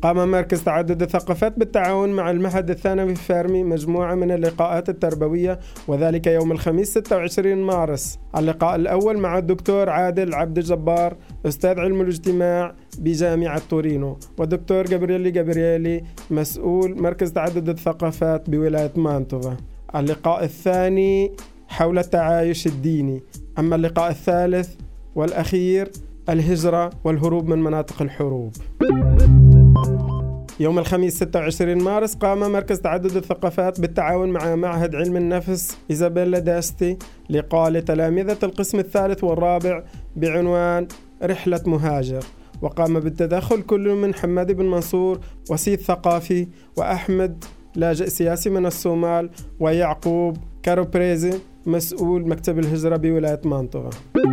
قام مركز تعدد الثقافات بالتعاون مع المعهد الثانوي فارمي مجموعة من اللقاءات التربوية، وذلك يوم الخميس 26 مارس. اللقاء الأول مع الدكتور عادل عبد الجبار أستاذ علم الاجتماع بجامعة تورينو، والدكتور جابرييلي مسؤول مركز تعدد الثقافات بولاية مانتوفا. اللقاء الثاني حول التعايش الديني. أما اللقاء الثالث والأخير الهجرة والهروب من مناطق الحروب. يوم الخميس 26 مارس قام مركز تعدد الثقافات بالتعاون مع معهد علم النفس إيزابيلا داستي لقاء لتلامذة القسم الثالث والرابع بعنوان رحلة مهاجر، وقام بالتدخل كل من حماد بن منصور وسيد ثقافي، وأحمد لاجئ سياسي من الصومال، ويعقوب كاروبريزي مسؤول مكتب الهجرة بولاية مانتوفا.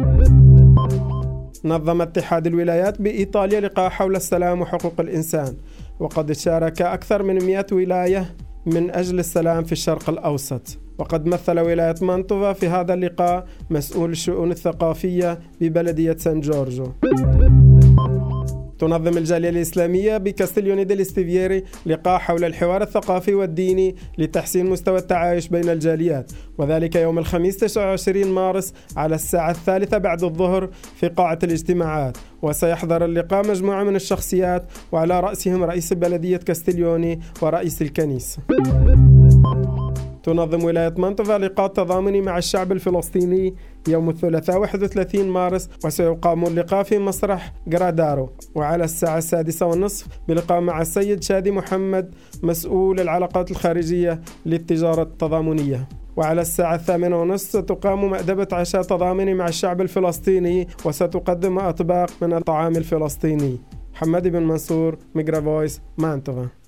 نظم اتحاد الولايات بإيطاليا لقاء حول السلام وحقوق الإنسان، وقد شارك أكثر من 100 ولاية من أجل السلام في الشرق الأوسط. وقد مثل ولاية مانتوفا في هذا اللقاء مسؤول الشؤون الثقافية ببلدية سان جورجو. تنظم الجالية الإسلامية بكاستليوني ديل استيفييري لقاء حول الحوار الثقافي والديني لتحسين مستوى التعايش بين الجاليات، وذلك يوم الخميس 29 مارس على الساعة 3 بعد الظهر في قاعة الاجتماعات. وسيحضر اللقاء مجموعة من الشخصيات وعلى رأسهم رئيس بلدية كاستليوني ورئيس الكنيسة. تنظم ولاية مانتوفا لقاء تضامني مع الشعب الفلسطيني يوم الثلاثاء 31 مارس، وسيقام اللقاء في مسرح جرادارو، وعلى الساعة 6:30 بلقاء مع السيد شادي محمد مسؤول العلاقات الخارجية للتجارة التضامنية. وعلى الساعة 8:30 ستقام مأدبة عشاء تضامني مع الشعب الفلسطيني، وستقدم أطباق من الطعام الفلسطيني. حماد بن منصور، ميجرا فويس، مانتوفا.